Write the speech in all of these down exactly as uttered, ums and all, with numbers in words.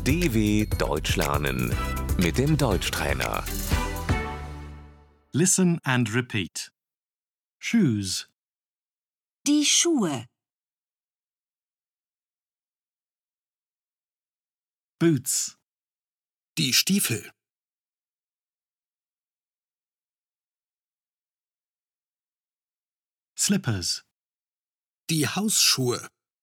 D W Deutsch lernen mit dem Deutschtrainer. Listen and repeat. Shoes, Die Schuhe, boots, Die Stiefel, slippers, die Hausschuhe,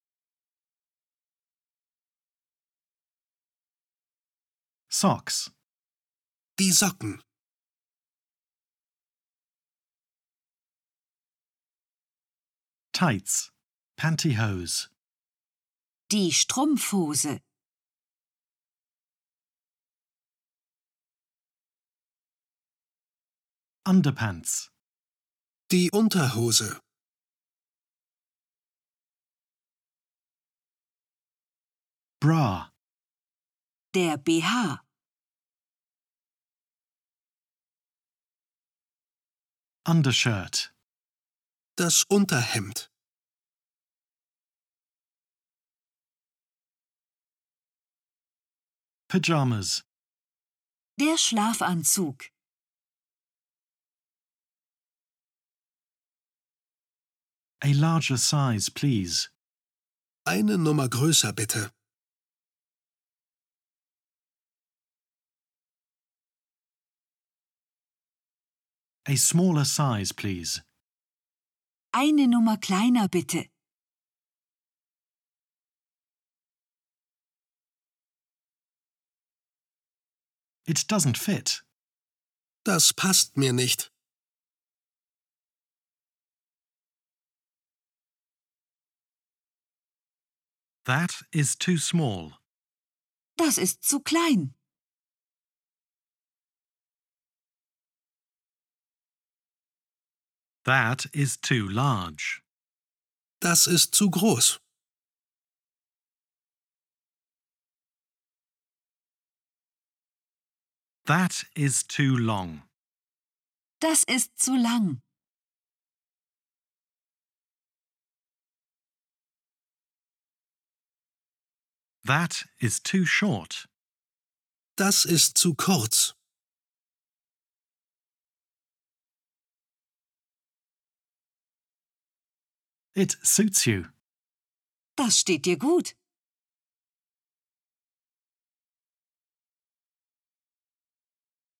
socks, die Socken, tights, pantyhose, die Strumpfhose, underpants, die Unterhose, bra, der B H, undershirt, das Unterhemd, pajamas, der Schlafanzug, a larger size, please. eine Nummer größer bitte, A smaller size, please. eine Nummer kleiner bitte, It doesn't fit. das passt mir nicht, That is too small. das ist zu klein, That is too large. das ist zu groß, That is too long. das ist zu lang, That is too short. das ist zu kurz, It suits you. das steht dir gut.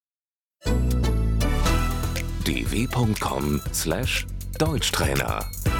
d w punkt com slash Deutschtrainer